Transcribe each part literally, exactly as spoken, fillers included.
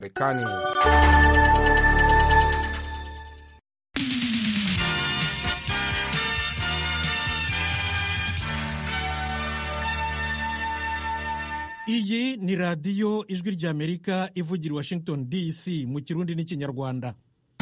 Marekani. Iyi ni radiyo ijwi ry'Amerika ivugira Washington D C mu Kirundi n'Ikinyarwanda.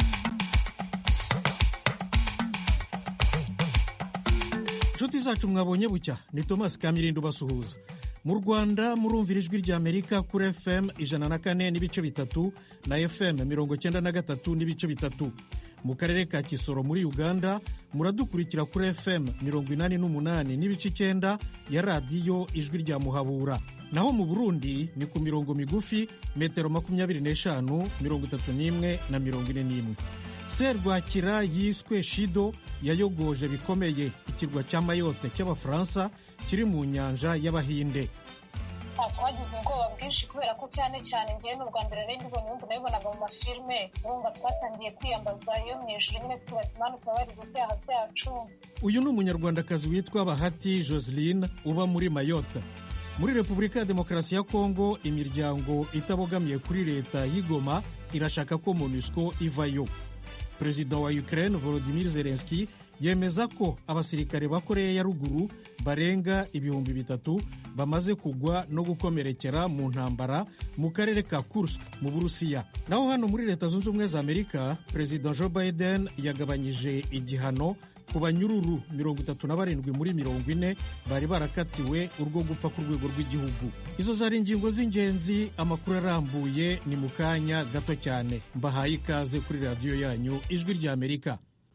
Nshuti zacu mwabonye bucya, ni Thomas Kamirindo basuhuza. Mu Rwanda murumvira ijwi ry'Amerika kuri F M ijana na kane n'ibice bitatu na F M mirongo cyenda na gatatu n'ibice bitatu. Mu karere ka Kisoro muri Uganda muradukurikira kuri F M mirongo inani n'umunani n'ibice icyenda ya radiyo ijwi rya Muhabura. Naho mu Burundi ni ku mirongo migufi metero makumyabiri n'eshanu mirongo itatu n'imwe na mirongo ine n'imwe. Serwakira yiswe Shido yayogoje bikomeye ikirwa cya Mayotte cy'Abafaransa kiri mu nyanja y'Abahinde. Twagize ubwoba bwinshi kubera ko cyane cyane ngiye n'u Rwanda rero ndibona ubundi nabibonaga mu mafilme, urumva twatangiye kwiyambaza iyo mu ijuru nyine twubatimanuka bari gutaha byacu. Uyu ni umunyarwandakazi witwa Bahati Joseline uba muri Mayotte. Muri Repubulika ya Demokarasi ya Kongo imiryango itabogamiye kuri leta y'Igoma irashaka ko MONUSCO ivayo. Perezida wa Ukraine Volodymyr Zelensky yemeza ko abasirikare ba Korea ya ruguru barenga ibihumbi bitatu bamaze kugwa no gukomerekera mu ntambara mu karere ka Kursk mu Burusiya. Naho hano muri Leta Zunze Ubumwe za Amerika, Perezida Joe Biden yagabanyije igihano ku banyururu mirongo itatu na barindwi muri mirongo ine bari barakatiwe urwo gupfa ku rwego rw'igihugu. Izo zari ingingo z'ingenzi, amakuru arambuye ni mu kanya gato cyane. Mbahaye ikaze kuri radiyo yanyu ijwi ry'Amerika.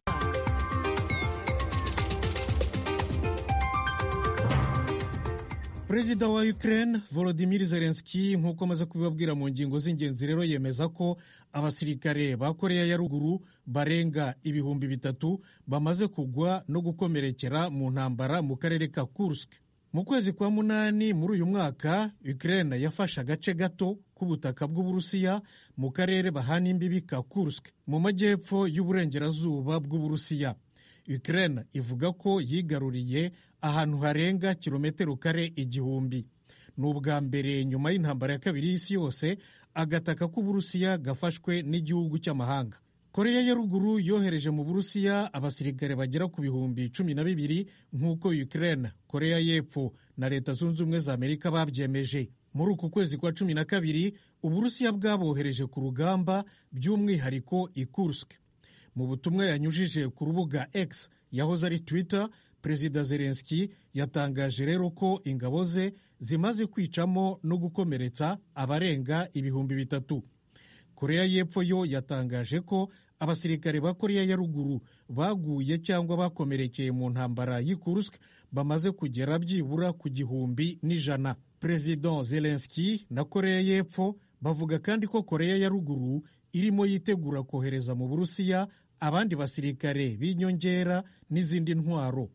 Perezida wa Ukraine Volodymyr Zelensky nk'uko amaze kubibabwira mu ngingo z'ingenzi rero yemeza ko abasirikare ba Korea ya ruguru barenga ibihumbi bitatu bamaze kugwa no gukomerekera mu ntambara mu karere ka Kursk. Mu kwezi kwa munani muri uyu mwaka Ukraine yafashe agace gato k'ubutaka bw'Uburusiya mu karere bahana imbibi ka Kursk mu majyepfo y'uburengerazuba bw'Uburusiya. Ukraine ivuga ko yigaruriye ahantu harenga kilometero kare igihumbi. Ni ubwa mbere nyuma y'intambara ya kabiri y'isi yose agataka k'Uburusiya gafashwe n'igihugu cy'amahanga. Korea ya ruguru yohereje mu Burusiya abasirikare bagera ku bihumbi cumi na bibiri nk'uko Ukraine, Korea y'Epfo na Leta Zunze Ubumwe za Amerika babyemeje. Muri uku kwezi kwa cumi na kabiri Uburusiya bwabohereje ku rugamba by'umwihariko i Kursk. Mu butumwa yanyujije ku rubuga X yahoze ari Twitter, Perezida Zelensky yatangaje rero ko ingabo ze zimaze kwicamo no gukomeretsa abarenga ibihumbi bitatu. Korea y'Epfo yo yatangaje ko abasirikare ba Korea ya ruguru baguye cyangwa bakomerekeye mu ntambara y'i Kursk bamaze kugera byibura ku gihumbi n'ijana. Perezida Zelensky na Korea y'Epfo bavuga kandi ko Korea ya ruguru irimo yitegura kohereza mu Burusiya abandi basirikare b'inyongera n'izindi ntwaro.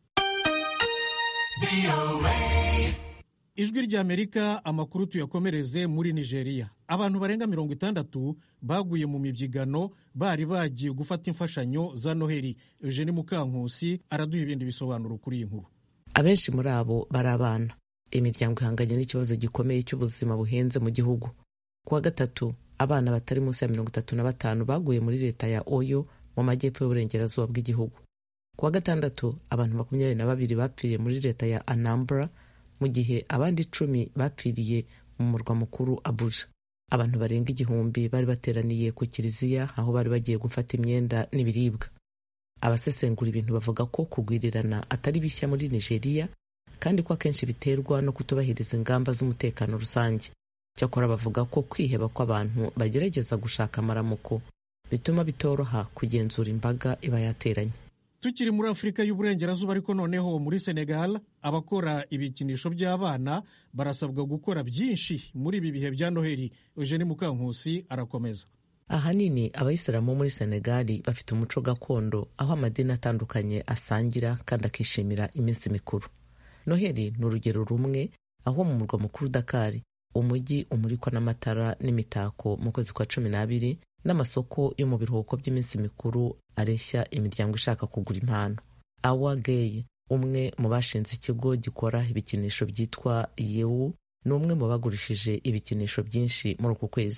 Ijwi ry'Amerika, amakuru tuyakomereze muri Nigeria. Abantu barenga mirongo itandatu baguye mu mibyigano bari bagiye gufata imfashanyo za Noheli. Eugene Mukankusi araduha ibindi bisobanuro kuri iyi nkuru. Abenshi muri abo bari abana. Imiryango ihanganye n'ikibazo gikomeye cy'ubuzima buhenze mu gihugu. Kuwa gatatu abana batari munsi ya mirongo itatu na batanu baguye muri leta ya Oyo mu majyepfo y'uburengerazuba bw'igihugu. Kuwa gatandatu abantu makumyabiri na babiri bapfiriye muri leta ya Anambra mu gihe abandi icumi bapfiriye mu murwa mukuru Abuja. Abantu barenga igihumbi bari bateraniye ku kiliziya aho bari bagiye gufata imyenda n'ibiribwa. Abasesengura ibintu bavuga ko kugwirirana atari bishya muri Nigeria kandi ko akenshi biterwa no kutubahiriza ingamba z'umutekano rusange. Cyakora bavuga ko kwiheba kw'abantu bagerageza gushaka amaramuko bituma bitoroha kugenzura imbaga iba yateranye. Tukiri muri Afurika y'Uburengerazuba ariko noneho muri Senegal abakora ibikinisho by'abana barasabwa gukora byinshi muri ibi bihe bya Noheli. Eugene Mukankusi arakomeza. Ahanini abayisilamu muri Senegal bafite umuco gakondo aho amadini atandukanye asangira kandi akishimira iminsi mikuru. Noheli ni urugero rumwe aho mu murwa mukuru Dakar umujyi umurikwa n'amatara n'imitako mu kwezi kwa cumi n'abiri n'amasoko yo mu biruhuko by'iminsi mikuru areshya imiryango ishaka kugura impano. Awa Gay, umwe mu bashinze ikigo gikora ibikinisho byitwa Yewu, ni umwe mu bagurishije ibikinisho byinshi muri uku kwezi.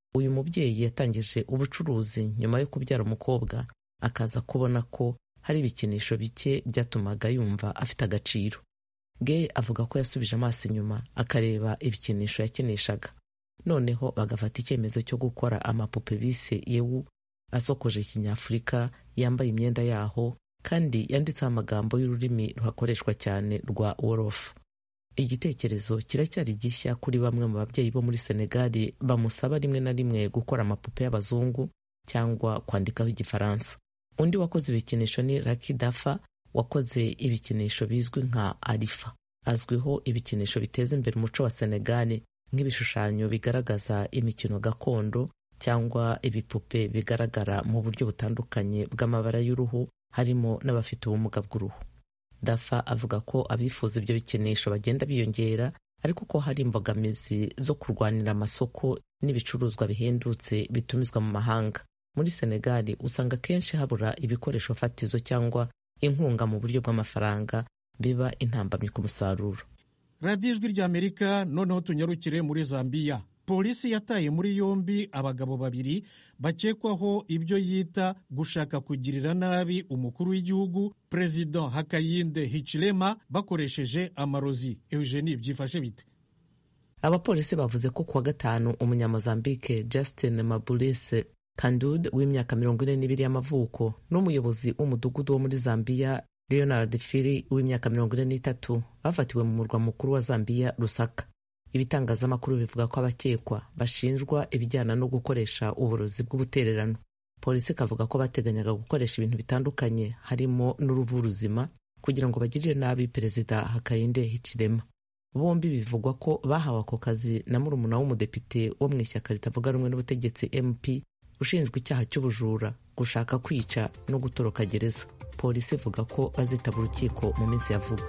uyu mubyeyi yatangije ubucuruzi nyuma yo kubyara umukobwa, akaza kubona ko hari ibikinisho bike byatumaga yumva afite agaciro. Gay avuga ko yasubije amaso inyuma akareba ibikinisho yakinishaga, noneho bagafata icyemezo cyo gukora amapupe bise Yewu asokoje kinyafurika, yambaye imyenda yaho kandi yanditseho amagambo y'ururimi ruhakoreshwa cyane rwa Wolof. Igitekerezo kiracyari gishya kuri bamwe mu babyeyi bo muri Senegal bamusaba rimwe na rimwe gukora amapupe y'abazungu cyangwa kwandikaho igifaransa. Undi wakoze ibikinisho ni Lucky Dafa wakoze ibikinisho bizwi nka Arifa. Azwiho ibikinisho biteza imbere umuco wa Senegal nk'ibishushanyo bigaragaza imikino gakondo cyangwa ibipupe bigaragara mu buryo butandukanye bw'amabara y'uruhu, harimo n'abafite ubumuga bw'uruhu. Dafa avuga ko abifuza ibyo bikinisho bagenda biyongera, ariko ko hari imbogamizi zo kurwanira amasoko n'ibicuruzwa bihendutse bitumizwa mu mahanga. Muri Senegal usanga kenshi habura ibikoresho fatizo cyangwa inkunga mu buryo bw'amafaranga, biba intambamyi ku musaruro. radiyo ijwi ry'Amerika. Noneho tunyarukire muri Zambia. Polisi yataye muri yombi abagabo babiri bakekwaho ibyo yita gushaka kugirira nabi umukuru w'igihugu President Hakainde Hichilema bakoresheje amarozi. Eugenie, byifashe bite? Abapolisi bavuze ko kuwa gatanu umunyamozambike Justin Mabulese Kandud w'imyaka mirongo ine n'ibiri y'amavuko n'umuyobozi w'umudugudu wo muri Zambia Leonard Fili w'imyaka mirongo ine n'itatu bafatiwe mu murwa mukuru wa Zambia Lusaka. Ibitangazamakuru bivuga ko abakekwa bashinjwa ibijyana no gukoresha uburozi bw'ubutererano. Polisi kavuga ko bateganyaga gukoresha ibintu bitandukanye harimo n'uruvu ruzima kugira ngo bagirire nabi Perezida Hakainde Hichilema. Bombi bivugwa ko bahawe ako kazi na murumuna w'umudepite wo mu ishyaka ritavuga rumwe n'ubutegetsi M P ushinjwa icyaha cy'ubujura, gushaka kwica no gutoroka gereza. Polisi ivuga ko bazitaba urukiko mu minsi ya vuba.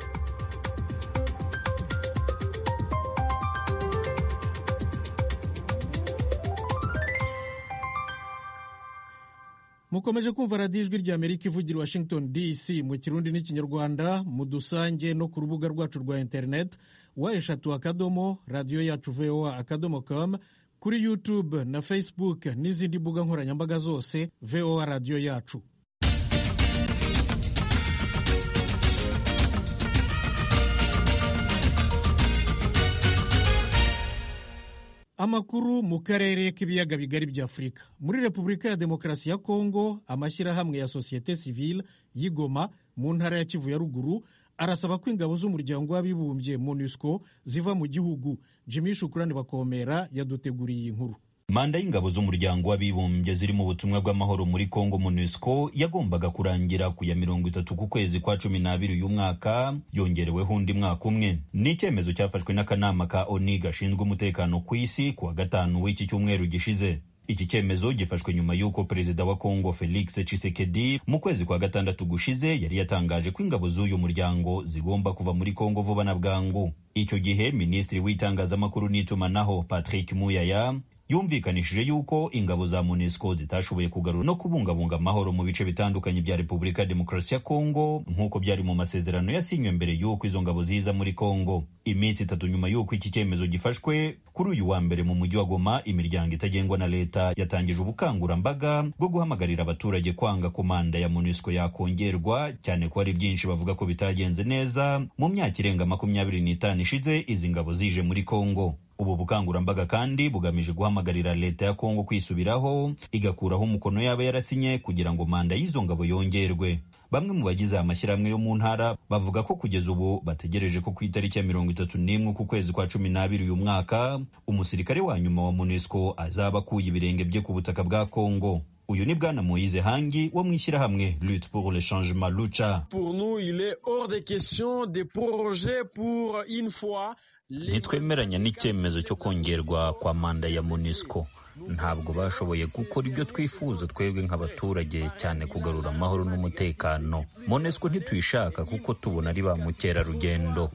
Mukomeje kumva radiyo ijwi ry'Amerika ivugira Washington D C mu Kirundi n'Ikinyarwanda. Mudusange no ku rubuga rwacu rwa internet wa eshatu akadomo radiyo yacu voa akadomo com, kuri YouTube na Facebook n'izindi mbuga nkoranyambaga zose voa radiyo yacu. Amakuru mu karere k'ibiyaga bigari bya Afurika. Muri Repubulika ya Demokarasi ya Kongo, amashyirahamwe ya Societe Civile y'Igoma mu ntara ya Kivu ya ruguru arasaba ko ingabo z'umuryango w'abibumbye MONUSCO ziva mu gihugu. Jimmy Shukrani Bakomera yaduteguriye inkuru. Manda y'ingabo z'umuryango w'abibumbye ziri mu butumwa bw'amahoro muri Kongo MONUSCO yagombaga kurangira ku ya mirongo itatu ku kwezi kwa cumi n'abiri uyu mwaka, yongereweho undi mwaka umwe. Ni icyemezo cyafashwe n'akanama ka O N U gashinzwe umutekano ku isi kuwa gatanu w'iki cyumweru gishize. Iki cyemezo gifashwe nyuma y'uko perezida wa Kongo Felix Tshisekedi mu kwezi kwa gatandatu gushize yari yatangaje ko ingabo z'uyu muryango zigomba kuva muri Kongo vuba na bwangu. Icyo gihe Minisitiri w'itangazamakuru n'itumanaho Patrick Muyaya yumvikanishije yuko ingabo za MONUSCO zitashoboye kugarura no kubungabunga amahoro mu bice bitandukanye bya Repubulika ya Demokarasi ya Kongo nk'uko byari mu masezerano yasinywe mbere y'uko izo ngabo ziza muri Kongo. Iminsi itatu nyuma y'uko iki cyemezo gifashwe, kuri uyu wa mbere mu mujyi wa Goma, imiryango itagengwa na leta yatangije ubukangurambaga bwo guhamagarira abaturage kwanga ko manda ya MONUSCO yakongerwa, cyane ko hari byinshi bavuga ko bitagenze neza mu myaka irenga makumyabiri n'itanu ishize izi ngabo zije muri Kongo. Ubu bukangurambaga kandi bugamije guhamagarira leta ya Kongo kwisubiraho igakuraho umukono yaba yarasinye kugira ngo manda y'izo ngabo yongerwe. Bamwe mu bagize amashyirahamwe yo mu ntara bavuga ko kugeza ubu bategereje ko ku itariki ya mirongo itatu n'imwe ku kwezi kwa cumi n'abiri uyu mwaka umusirikare wa nyuma wa MONUSCO azaba akuye ibirenge bye ku butaka bwa Kongo. Uyu ni Bwana Moise Hangi wo mu ishyirahamwe Lutte pour le changement Lucha. Pour nous, il est hors de question de proroger pour une fois. Nitwemeranya n'icyemezo cyo kongerwa kwa manda ya MONUSCO. Ntabwo bashoboye gukora ibyo twifuza twebwe nk'abaturage, cyane kugarura amahoro n'umutekano. MONUSCO ntituyishaka kuko tubona ari ba mukerarugendo.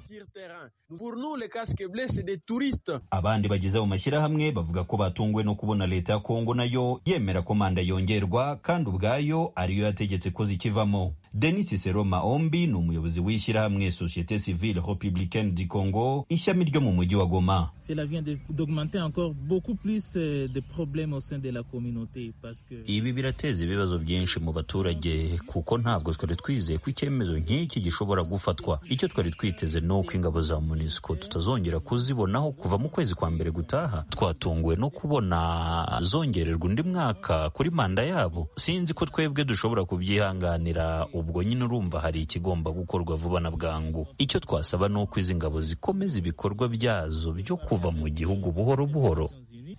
Abandi bagize mu mashyirahamwe bavuga ko batunguwe no kubona leta ya Kongo nayo yemera ko manda yongerwa kandi ubwayo ariyo yategetse ko zikivamo. Denis Cicero Maombi ni umuyobozi w'ishyirahamwe Société Civile Républicaine du Congo ishami ryo mu mujyi wa Goma. Cela vient d'augmenter encore beaucoup plus de problèmes au sein de la communauté parce que ibi birateza ibibazo byinshi mu baturage kuko ntabwo twari twizeye ko icyemezo nk'iki gishobora gufatwa. Icyo twari twiteze no ko ingabo za MONUSCO tutazongera kuzibonaho kuva mu kwezi kwa mbere gutaha. Twatunguwe no kubona zongererwa undi mwaka kuri manda yabo. Sinzi ko twebwe dushobora kubyihanganira, ubwo nyine urumva hari ikigomba gukorwa vuba na bwangu. Icyo twasaba ni uko izi ngabo zikomeza ibikorwa byazo byo kuva mu gihugu buhoro buhoro.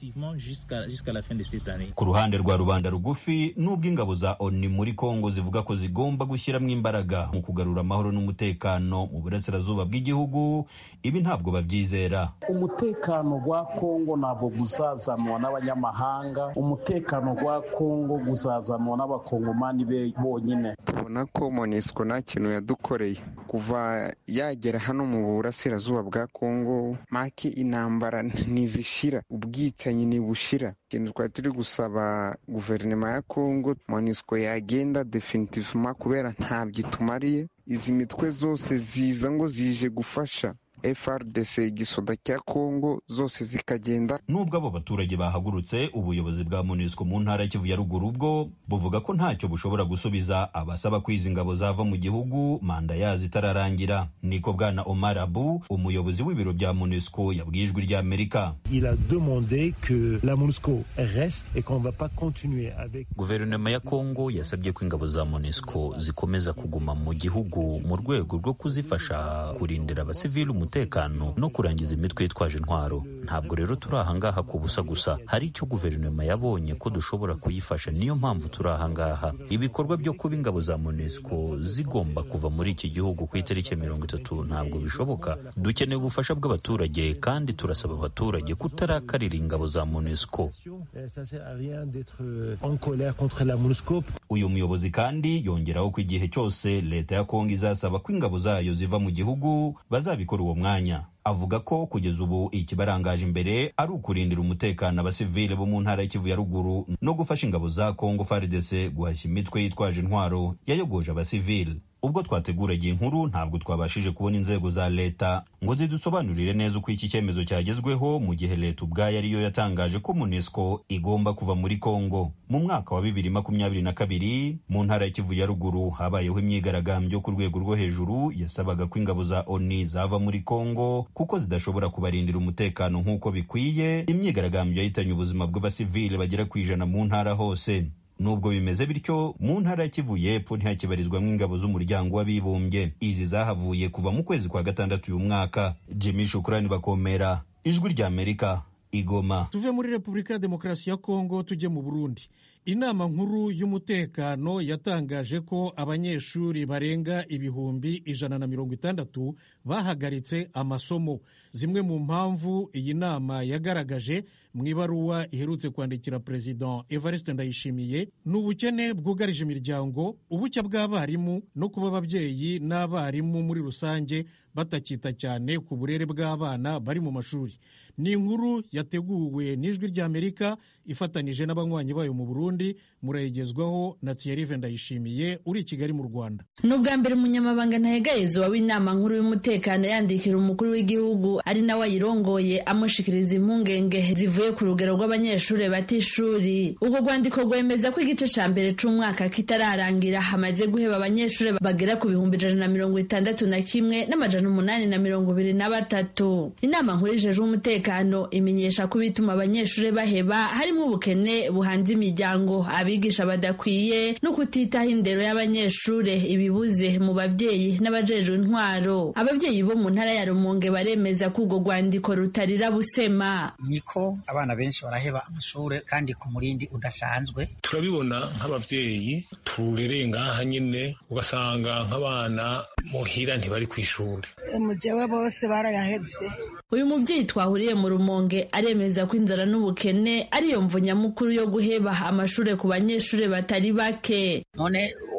Ku ruhande rwa rubanda rugufi, nubwo ingabo za ONU muri Kongo zivuga ko zigomba gushyiramo imbaraga mu kugarura amahoro n'umutekano mu burasirazuba bw'igihugu, ibi ntabwo babyizera. Umutekano wa Kongo ntabwo guzazanwa n'abanyamahanga, umutekano wa Kongo guzazanwa n'abakongomani be bonyine. Tubona ko MONUSCO nta kintu yadukoreye kuva yagera hano mu burasirazuba bwa Kongo, maki intambara ntizishira, ubwicanyi ntibushira. Ikintu twari turi gusaba guverinoma ya Kongo, MONUSCO yagenda definitivement kubera ntabyo itumariye. Izi mitwe zose ziza ngo zije gufasha F R D C igisoda cya Kongo zose zikagenda. Nubwo abo baturage bahagurutse, ubuyobozi bwa MONUSCO mu ntara ya Kivu ya ruguru bwo buvuga ko ntacyo bushobora gusubiza abasaba kwiza ingabo zava mu gihugu manda yazo itararangira. Niko bwana Omar Abu, umuyobozi w'ibiro bya MONUSCO, yabwijwe rya Amerika. Il a demandé que la MONUSCO reste et qu'on va pas continuer avec. Guverinoma ya Kongo yasabye ko ingabo za MONUSCO zikomeza kuguma mu gihugu mu rwego rwo kuzifasha kurindira abasivili umutekano no kurangiza imitwe yitwaje intwaro. Ntabwo rero turi ahangaha ku busa gusa, hari icyo guverinoma yabonye ko dushobora kuyifasha, niyo mpamvu turi ahangaha. Ibikorwa byo kuba ingabo za MONUSCO zigomba kuva muri iki gihugu ku itariki mirongo itatu ntabwo bishoboka. Dukeneye ubufasha bw'abaturage kandi turasaba abaturage kutarakarira ingabo za MONUSCO. Uyu muyobozi kandi yongeraho ko igihe cyose leta ya Kongo izasaba ko ingabo zayo ziva mu gihugu bazabikora uwo mwanya. Avuga ko kugeza ubu ikibarangaje imbere ari ukurindira umutekano abasivile bo mu ntara y'Kivu ya ruguru no gufasha ingabo za Kongo F A R D C guhashya imitwe yitwaje intwaro yayogoje abasivile. Ubwo twateguraga inkuru ntabwo twabashije kubona inzego za leta ngo zidusobanurire neza uko iki cyemezo cyagezweho, mu gihe leta ubwayo ariyo yatangaje ko MONUSCO igomba kuva muri Kongo. Mu mwaka wa bibiri makumyabiri na kabiri mu ntara ya Kivu ya ruguru habayeho imyigaragambyo ku rwego rwo hejuru yasabaga ko ingabo za ONU zava muri Kongo kuko zidashobora kubarindira umutekano nk'uko bikwiye. Imyigaragambyo yahitanye ubuzima bw'abasivile bagera ku ijana mu ntara hose. Nubwo bimeze bityo, mu ntara ya Kivu y'Epfo ntihakibarizwamo ingabo z'umuryango w'abibumbye. Izi zahavuye kuva mu kwezi kwa gatandatu uyu mwaka. Jimmy Shukrani Bakomera, Ijwi rya Amerika, Igoma. Tuve muri Repubulika ya Demokarasi ya Kongo tujye mu Burundi. Inama nkuru y'umutekano yatangaje ko abanyeshuri barenga ibihumbi ijana na mirongo itandatu bahagaritse amasomo. Zimwe mu mpamvu iyi nama yagaragaje mu ibaruwa iherutse kwandikira President Evariste Ndayishimiye ni ubukene bwugarije imiryango, ubucya bw'abarimu no kuba ababyeyi n'abarimu muri rusange batakita cyane ku burere bw'abana bari mu mashuri. Ni inkuru yateguwe n'Ijwi rya Amerika ifatanije n'abanywanyi bayo mu Burundi, murayigezwaho na Thierry Ndayishimiye uri i Kigali mu Rwanda. N'ubwa mbere umunyamabanga ntahegayezwa w'inama nkuru y'umutekano yandikira umukuru w'igihugu ari nawe ayirongoye amushikiriza impungenge zivuye ku rugero rw'abanyeshuri batishuri. Ubwo rwandiko rwemeza ko igice ca mbere c'umwaka kitararangira hamaze guheba abanyeshuri bagera ku bihumbi ijana na mirongo itandatu na kimwe n'amajana umunani na mirongo ibiri na batatu. Inama nkuru ijejwe umutekano imenyesha ko bituma abanyeshuri baheba harimo ubukene buhanze imiryango, abigisha badakwiye no kutitaho indero y'abanyeshuri, ibibuze mu babyeyi n'abajejwe intwaro. Ababyeyi bo mu ntara ya Rumonge baremeza ko urwo rwandiko rutarira busema. Niko abana benshi baraheba amashuri kandi ku murindi udasanzwe. Turabibona nk'abavyeyi turereye ngaha nyine, ugasanga nk'abana muhira ntibari ku ishuri. Mujewe bose barayahevye. Uyu muvyeyi twahuriye mu Rumonge aremeza ko inzara n'ubukene ariyo mvu nyamukuru yo guheba amashuri ku banyeshuri batari bake. None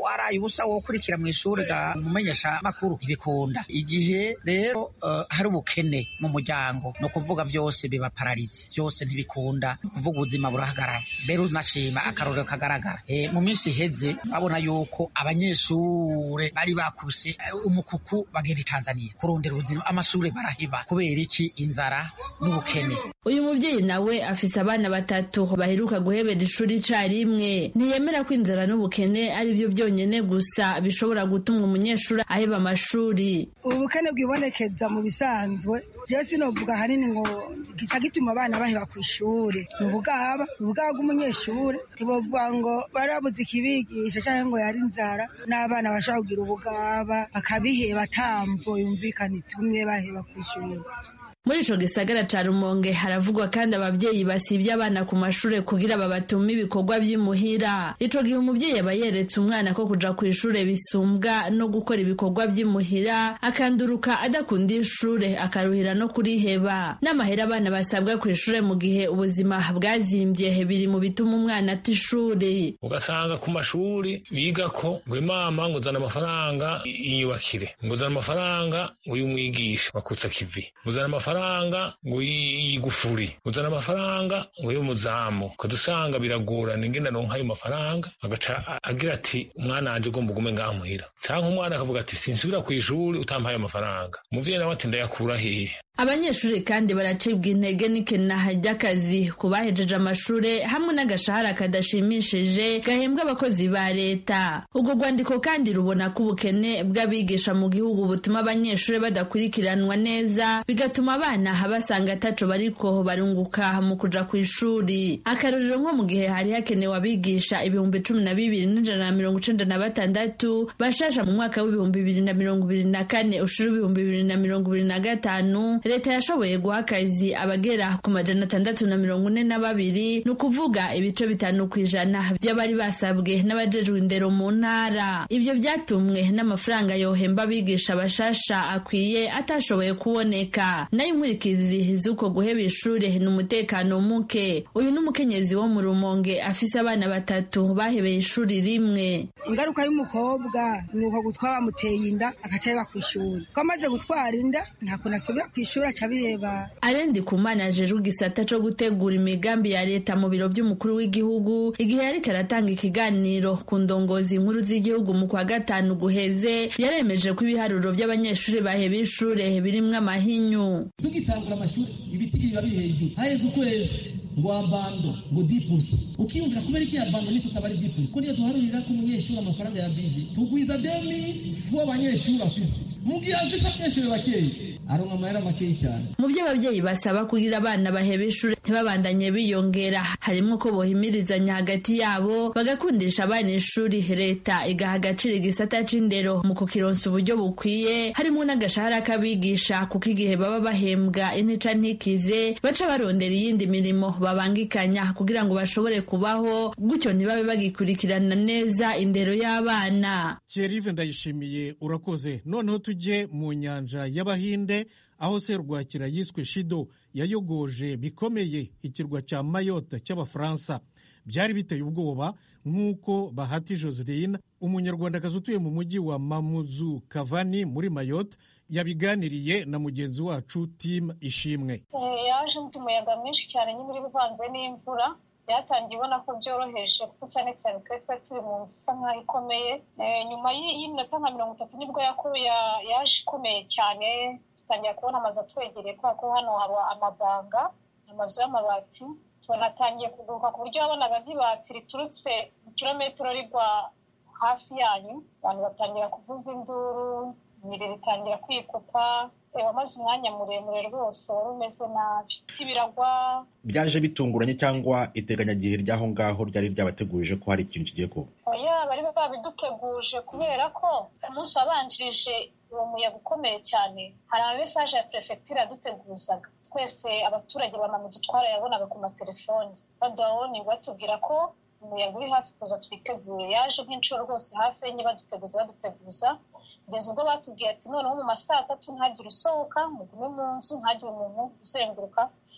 waraye ubusa wokurikira mu ishuri ga umumenyesha makuru ntibikunda. Igihe rero uh, hari ubukene mu muryango no kuvuga byose biba paralize, byose ntibikunda, no kuvuga ubuzima burahagarara. Mbere unashima akarorero kagaragara e, mu minsi iheze babona yuko abanyeshure bari bakubise uh, umukuku bagenda i Tanzania kurondera ubuzima, amashure baraheba kubera iki? Inzara n'ubukene. Uyu muvyeyi nawe afise abana batatu baheruka guhebera ishuri icarimwe. Ntiyemera ko inzara n'ubukene ari byo byonyene gusa bishobora gutuma umunyeshuri aheba amashuri. Ubukene bwibonekeza mu bisanzwe, je sinovuga hanini ngo gica gituma abana baheba ku ishuri. Nubugaba ubugaba bw'umunyeshuri tibovuga ngo barabuze ikibigisha canke ngo yari inzara, n'abana bashaka kugira ubugaba bakabiheba tamvo yumvikana itumwe baheba ku ishuri. Muri ico gisagara ca Rumonge haravugwa kandi abavyeyi basivye abana ku mashure kugira babatume ibikorwa vy'imuhira. Ico gihe umuvyeyi aba yeretse umwana ko kuja ku ishure bisumbwa no gukora ibikorwa vy'imuhira, akanduruka adakunda ishure akaruhira no kuriheba. N'amahera abana basabwa ku ishure mu gihe ubuzima bwazimvye biri mu bituma umwana ata ishuri. Ugasanga ku mashuri biga ko ngo mama ngo zana amafaranga inyubakire, ngo zana amafaranga ngo y'umwigisha bakutsa kivi, ngo zana amafaranga ngo yigufuri, uzana amafaranga ngo y'umuzamu. Kadusanga biragorana ingenda no nkayo mafaranga, agaca agira ati umwana anje ugomba gume ngaha muhira, canke umwana akavuga ati sinsubira ku ishuri utampaye amafaranga. Umuvyeyi nawe ati ndayakura hehe? Abanyeshuri kandi baracibwa intege n'ikenaha ry'akazi ku bahejeje amashure hamwe n'agashahara kadashimishije gahembwa abakozi ba leta. Ubwo rwandiko kandi rubona ko ubukene bw'abigisha mu gihugu butuma abanyeshuri badakurikiranwa neza, bigatuma abana basanga ataco bariko barunguka mu kuja ku ishuri. Akarorero nko mu gihe hari hakenewe abigisha ibihumbi cumi na bibiri n'ijana na mirongo icenda na batandatu bashasha mu mwaka w'ibihumbi bibiri na mirongo ibiri na kane ushuru ibihumbi bibiri na mirongo ibiri na gatanu, leta yashoboye guha akazi abagera ku majana atandatu na mirongo ine na babiri, ni ukuvuga ibice bitanu kw'ijana by'abari basabwe n'abajejwe indero mu ntara. Ivyo vyatumwe n'amafaranga yohemba abigisha bashasha akwiye atashoboye kuboneka. Nayo inkurikizi z'uko guheba ishure ni umutekano muke. Uyu n'umukenyezi wo mu Rumonge afise abana batatu bahebeye ishuri rimwe. Ingaruka y'umukobwa ni uko gutwara bamuteye inda agaca yeba ku ishuri, ko amaze gutwara inda ntako nasubira ku ishuri aca biheba. Arendi Kumana ajejwe igisata co gutegura imigambi ya leta mu biro by'umukuru w'igihugu igihe yariko aratanga ikiganiro ku ndongozi inkuru z'igihugu mu kwa gatanu guheze, yaremeje ko ibiharuro by'abanyeshuri baheba ishure birimwo amahinyu. Tugitangura amashuri ibiti biba biri hejuru, haheze ukwezi ngo abando ngo dipusi, ukiyumvira kubera iki abando nico tabari dipusi, ko niyo duharurira ko umunyeshuri amafaranga ya bije tugwiza demi vuba abanyeshuri afise mugihe afite abanyeshuri bakeyi aronka amahera makeyi cyane. Mu byo abavyeyi basaba kugira abana baheba ishuri ntibabandanye biyongera harimo ko bohimirizanya hagati yabo bagakundisha abana ishuri, leta igaha agaciro igisata c'indero mu kukironsa uburyo bukwiye harimo n'agashahara k'abigisha, kuko igihe baba bahembwa intica ntikize baca barondera iyindi mirimo babangikanya kugira ngo bashobore kubaho, gutyo ntibabe bagikurikirana neza indero y'abana. Thierry Ndayishimiye urakoze. Noneho tujye mu nyanja y'Abahinde aho serwakira yiswe Shido yayogoje bikomeye ikirwa cya Mayotte cy'Abafaransa. Byari biteye ubwoba nk'uko Bahati Joseline, umunyarwandakazi utuye mu mujyi wa Mamuzu Kavani muri Mayotte, yabiganiriye na mugenzi wacu Tim Ishimwe. Yaje mu muyaga mwinshi cyane nyine bivanze n'imvura, byatangiye ubona ko byoroheje kuko cyane cyane twe twe turi mu nsa nkaho ikomeye. Nyuma y'iminota nka mirongo itatu nibwo yaje ikomeye cyane, tutangira kubona amazu atwegereye kubera ko hano haba amabanga, amazu y'amabati. Tunatangiye kuguruka ku buryo wabonaga nk'ibati riturutse kilometero rigwa hafi yanyu, abantu batangira kuvuza induru, imiriro itangira kwikupa. Wamaze umwanya muremure rwose wari umeze nabi, biragwa. Byaje bitunguranye cyangwa iteganyagihe ry'aho ngaho ryari ryabategurije ko hari ikintu kigiye kuba? Oya, bari babiduteguje kubera ko ku munsi wabanjirije uwo muyaga ukomeye cyane hari amamesaje ya perefegitura yaduteguzaga twese abaturage bamamuzi twarayabonaga ku matelefoni baduhabona batubwira ko umuyaga uri hafi kuza twitegure. Yaje nk'inshuro rwose hafi enye baduteguza baduteguza kugeza ubwo batubwiye ati noneho mu masaa atatu ntagire usohoka, mugume mu nzu, ntagire umuntu uzenguruka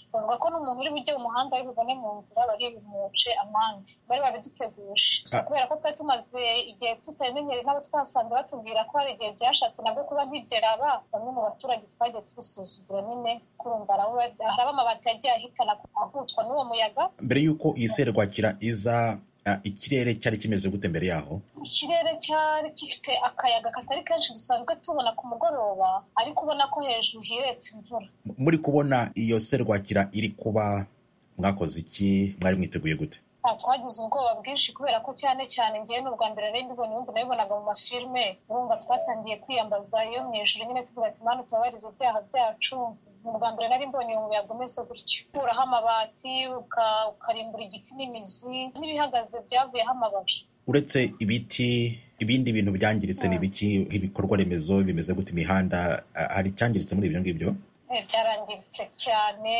bavuga ko n'umuntu uri bujye mu muhanda ari bubone mu nzira bari bumuce amande bari babiduteguje gusa kubera ko twari tumaze igihe tutamenyereye n'abo twasanze batubwira ko hari igihe byashatse nabwo kuba ntibyeraba bamwe mu baturage twagiye tubisuzugura nyine kurumva haraba amabati yagiye ahitana ahutwa n'uwo muyaga. Mbere y'uko iyi serwakira iza ikirere cyari kimeze gute mbere yaho? Ikirere cyari gifite akayaga katari kenshi dusanzwe tubona ku mugoroba ariko ubona ko hejuru hiretse imvura. Muri kubona iyo serwakira iri kuba mwakoze iki? Mwari mwiteguye gute? Twagize ubwoba bwinshi kubera ko cyane cyane ngiye n'ubwa mbere nari mbibonye ubundi nabibonaga mu mafilme urumva twatangiye kwiyambaza iyo mu ijuru nyine tuvuga ati Mana tubabarire ibyaha byacu. Mu bwa mbere nari mbonye ubu muyaga umeze gutyo ukuraho amabati ukarimbura igiti n'imizi n'ibihagaze byavuyeho amababi. Uretse ibiti ibindi bintu byangiritse ni biki? Ibikorwa remezo bimeze gute? Imihanda hari icyangiritse muri ibyo ngibyo? Byarangiritse cyane,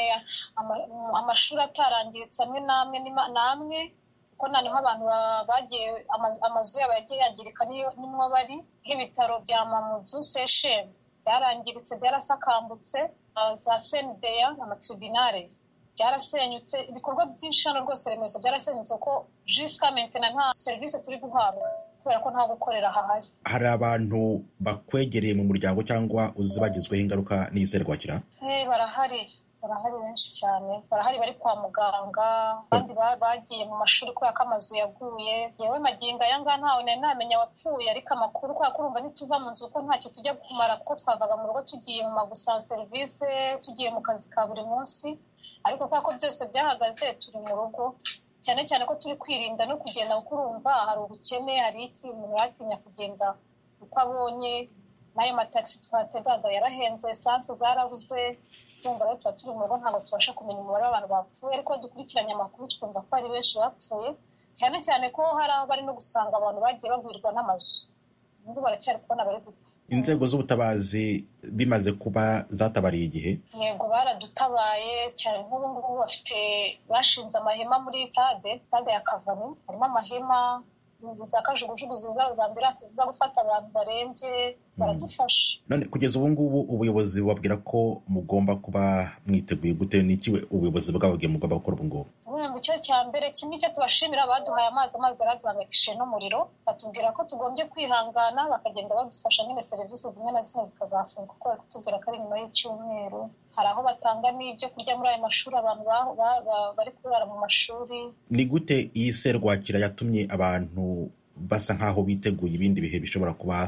amashuri atarangiritse amwe n'amwe n'amwe kuko noneho abantu bagiye amazu yabo yagiye yangirika nimwo bari nk'ibitaro bya Mamudzu Sesheni byarangiritse byarasakambutse, za Sendeya amatribunale byarasenyutse, ibikorwa byinshi hano rwose remezo byarasenyutse ko jusqu'à maintenant nta serivisi turi guhabwa kubera ko nta gukorera hahari. Hari abantu bakwegereye mu muryango cyangwa uzi bagizweho ingaruka n'iserwakira? Eh barahari barahari benshi cyane, barahari bari kwa muganga abandi bagiye mu mashuri kubera ko amazu yaguye. Yewe magingo aya ngaha ntawe nari namenya wapfuye ariko amakuru kubera ko urumva ntituva mu nzu kuko ntacyo tujya kumara kuko twavaga mu rugo tugiye mu magusa serivisi tugiye mu kazi ka buri munsi ariko kubera ko byose byahagaze turi mu rugo cyane cyane ko turi kwirinda no kugenda kuko urumva hari ubukene hari iki umuntu yatinya kugenda uko abonye n'ayo mataxi twategaga yarahenze esanse zarabuze urumva rero tuba turi mu rugo ntabwo tubasha kumenya umubare w'abantu bapfuye ariko dukurikiranye amakuru twumva ko ari benshi bapfuye cyane cyane ko hari aho bari no gusanga abantu bagiye bagwirwa n'amazu ubu baracyari kubona bari gupfa. Inzego z'ubutabazi bimaze kuba zatabariye igihe? Yego baradutabaye cyane nk'ubu ngubu bafite bashinze amahema muri stade stade ya Kavani harimo amahema za kajugujugu ziza za ambulance ziza gufata abantu barembye baradufasha. None kugeza ubu ngubu ubuyobozi bubabwira ko mugomba kuba mwiteguye gute? N'iki ubuyobozi bwababwiye mugomba gukora ubu ngubu? Urumva icyo cya mbere kimwe cyo tubashimira baduhaye amazi amazi araduhangayikishije n'umuriro batubwira ko tugombye kwihangana bakagenda badufasha nyine serivisi zimwe na zimwe zikazafunga kuko kutubwira ko ari nyuma y'icyumweru. Hari aho batanga n'ibyo kurya muri ayo mashuri abantu bari kurara mu mashuri. Ni gute iyi serwakira yatumye abantu basa nk'aho biteguye ibindi bihe bishobora kuba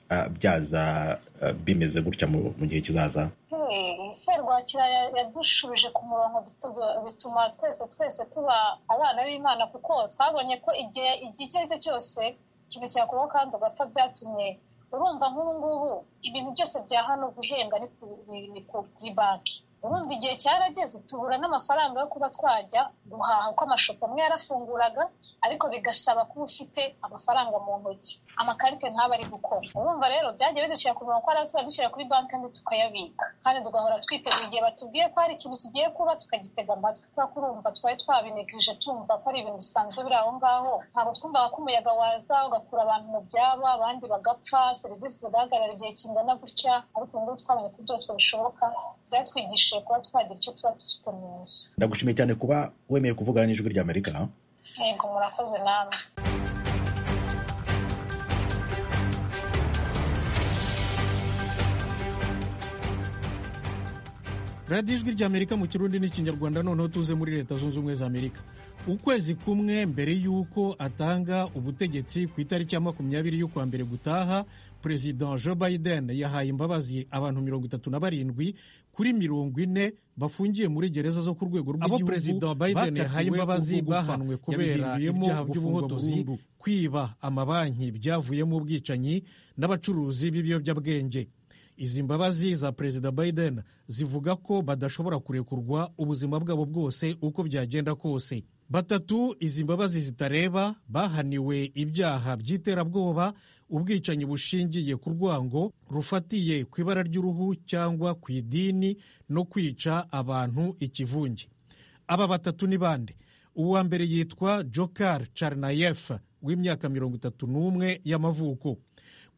byaza bimeze gutya mu gihe kizaza? Serwakira yadushubije ku murongo bituma twese twese tuba abana b'Imana kuko twabonye ko igihe icyo ari cyo cyose ikintu cyakubaho kandi ugapfa byatumye urumva nk'ubu ngubu ibintu byose bya hano guhenga ni kuri banki. Urumva igihe cyarageze tubura n'amafaranga yo kuba twajya guhaha uko amashopo amwe yarafunguraga ariko bigasaba kuba ufite amafaranga mu ntoki amakarite ntaba ari gukora. Urumva rero byagiye bidushyira ku murongo ko aratse dushyira kuri banki kandi tukayabika kandi tugahora twiteguye igihe batubwiye ko hari ikintu kigiye kuba tukagitega amatwi kuko urumva twari twabinegirije tumva ko ari ibintu bisanzwe biri aho ngaho. Ntabwo twumvaga ko umuyaga waza ugakura abantu mu byabo abandi bagapfa serivisi zigahagarara igihe kingana gutya ariko ubu ngubu twabonye ko byose bishoboka byatwigishije kuba twagira icyo tuba dufite mu nzu. Ndagushimiye cyane kuba wemeye kuvugana n'Ijwi ry'Amerika. Yego murakoze namwe. radiyo Ijwi ry'Amerika mu Kirundi n'Ikinyarwanda. Noneho tuze muri Leta Zunze Ubumwe za Amerika. Ukwezi kumwe mbere y'uko atanga ubutegetsi ku itariki ya makumyabiri y'ukwa mbere gutaha, Perezida Joe Biden yahaye imbabazi abantu mirongo itatu na barindwi kuri mirongo ine bafungiye muri gereza zo ku rwego rw'igihugu. Abo Perezida Biden yahaye imbabazi bahanwe kubera ibyaha by'ubuhotozi, kwiba amabanki byavuyemo ubwicanyi n'abacuruzi b'ibiyobyabwenge. Izi mbabazi za Perezida Biden zivuga ko badashobora kurekurwa ubuzima bwabo bwose uko byagenda kose. Batatu izi mbabazi zitareba bahaniwe ibyaha by'iterabwoba, ubwicanyi bushingiye ku rwango rufatiye ku ibara ry'uruhu cyangwa ku idini no kwica abantu ikivunge. Aba batatu ni bande? Uwa mbere yitwa Dzhokhar Tsarnaev w'imyaka mirongo itatu n'umwe y'amavuko.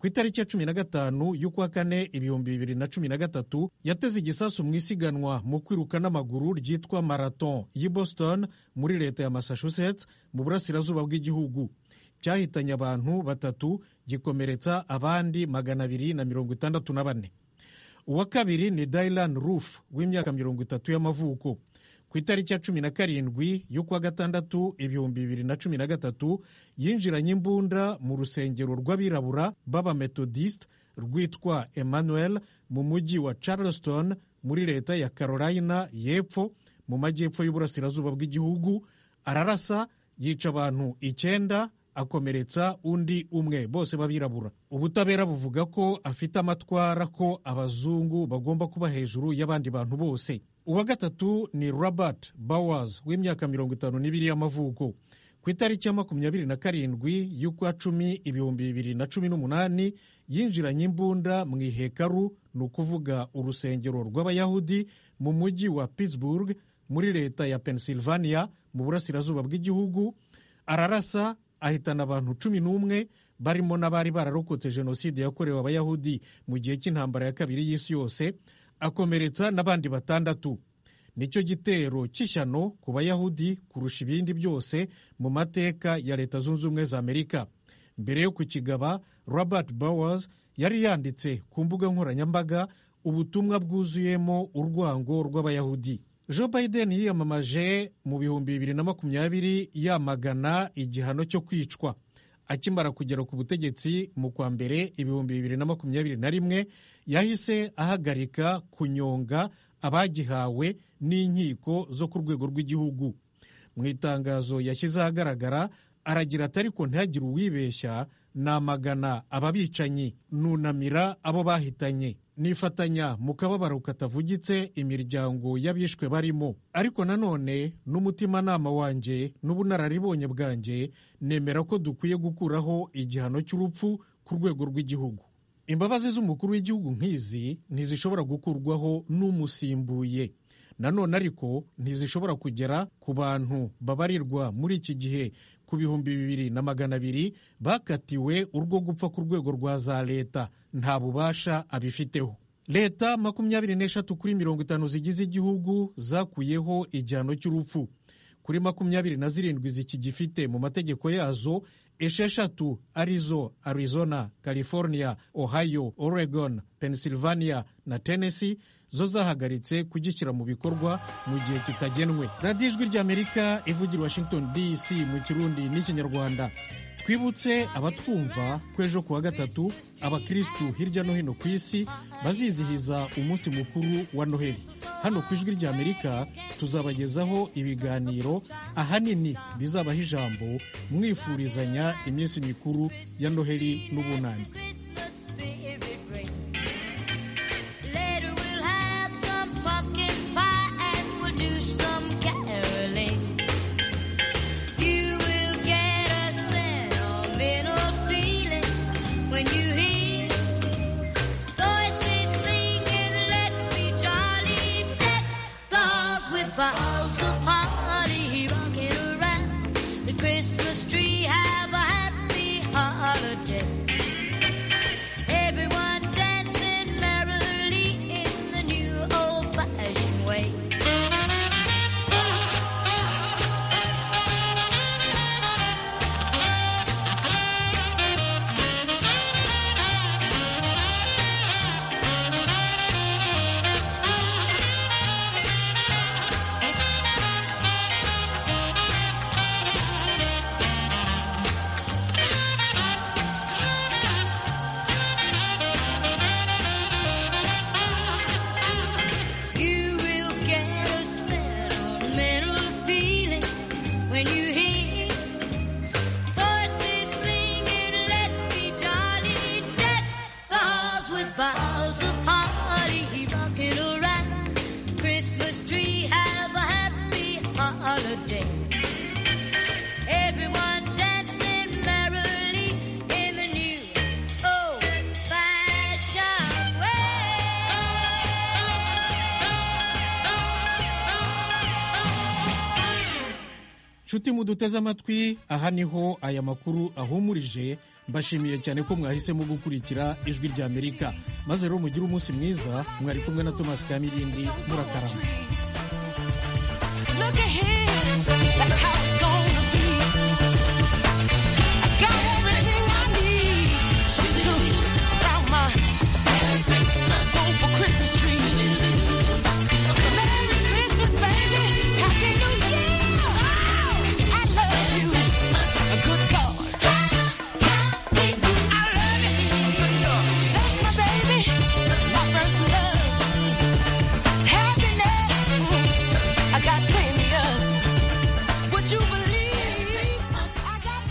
ku itariki ya cumi na gatanu y'ukwa kane ibihumbi bibiri na cumi na gatatu yateze igisasu mu isiganwa mu kwiruka n'amaguru ryitwa marathon y'i Boston muri leta ya Massachusetts mu burasirazuba bw'igihugu. Cyahitanye abantu batatu gikomeretsa abandi magana abiri na mirongo itandatu na bane. Uwa kabiri ni Dylan Roof w'imyaka mirongo itatu y'amavuko. Ku itariki ya cumi na karindwi y'ukwa gatandatu ibihumbi bibiri na cumi na gatatu yinjiranye imbunda mu rusengero rw'abirabura b'abamethodist rwitwa Emmanuel mu mujyi wa Charleston muri leta ya Carolina y'epfo mu majyepfo y'uburasirazuba bw'igihugu. Ararasa yica abantu icyenda akomeretsa undi umwe, bose b'abirabura. Ubutabera buvuga ko afite amatwara ko abazungu bagomba kuba hejuru y'abandi bantu bose. Uwa gatatu ni Robert Bowers w'imyaka mirongo itanu n'ibiri y'amavuko. Ku itariki ya makumyabiri na karindwi y'ukwa cumi ibihumbi bibiri na cumi n'umunani yinjiranye imbunda mu ihekaru, ni ukuvuga urusengero rw'abayahudi mu mujyi wa Pittsburgh muri leta ya Pennsylvania mu burasirazuba bw'igihugu. Ararasa ahitana abantu cumi n'umwe barimo n'abari bararokotse jenoside yakorewe abayahudi mu gihe cy'intambara ya kabiri y'isi yose, akomeretsa n'abandi batandatu. Nicyo gitero cy'ishyano ku bayahudi kurusha ibindi byose mu mateka ya Leta Zunze Ubumwe za Amerika. Mbere yo kukigaba, Robert Bowers yari yanditse ku mbuga nkoranyambaga ubutumwa bwuzuyemo urwango rw'abayahudi. Joe Biden yiyamamaje mu bihumbi bibiri na makumyabiri yamagana igihano cyo kwicwa. Akimara kugera ku butegetsi mu kwa mbere ibihumbi bibiri na makumyabiri na rimwe yahise ahagarika kunyonga abagihawe n'inkiko zo ku rwego rw'igihugu. Mu itangazo yashyize ahagaragara aragira ati ariko ntihagire uwibeshya, namagana ababicanyi, nunamira abo bahitanye, nifatanya mu kababaro katavugitse imiryango y'abishwe barimo, ariko nanone n'umutimanama wanjye n'ubunararibonye bwanjye nemera ko dukwiye gukuraho igihano cy'urupfu ku rwego rw'igihugu. Imbabazi z'umukuru w'igihugu nk'izi ntizishobora gukurwaho n'umusimbuye. Nanone ariko ntizishobora kugera ku bantu babarirwa muri iki gihe ku bihumbi bibiri na magana abiri bakatiwe urwo gupfa ku rwego rwa za leta. Nta bubasha abifiteho. Leta makumyabiri n'eshatu kuri mirongo itanu zigize igihugu zakuyeho igihano cy'urupfu. Kuri makumyabiri na zirindwi zikigifite mu mategeko yazo, esheshatu arizo Arizona, California, Ohio, Oregon, Pennsylvania na Tennessee zo zahagaritse kugishyira mu bikorwa mu gihe kitagenwe. Radiyo Ijwi ry'Amerika ivugira Washington D C mu Kirundi n'Ikinyarwanda. Twibutse abatwumva ko ejo kuwa gatatu abakristu hirya no hino ku isi bazizihiza umunsi mukuru wa Noheli. Hano ku Ijwi ry'Amerika tuzabagezaho ibiganiro ahanini bizabaho ijambo mwifurizanya iminsi mikuru ya Noheli n'ubunani. Balls of party rocking around the Christmas tree. Have a happy holiday. nshuti muduteze amatwi, aha niho aya makuru ahumurije. Mbashimiye cyane ko mwahisemo gukurikira ijwi ry'Amerika, maze rero mugire umunsi mwiza. Mwari kumwe na Thomas Kamirindi, murakarama.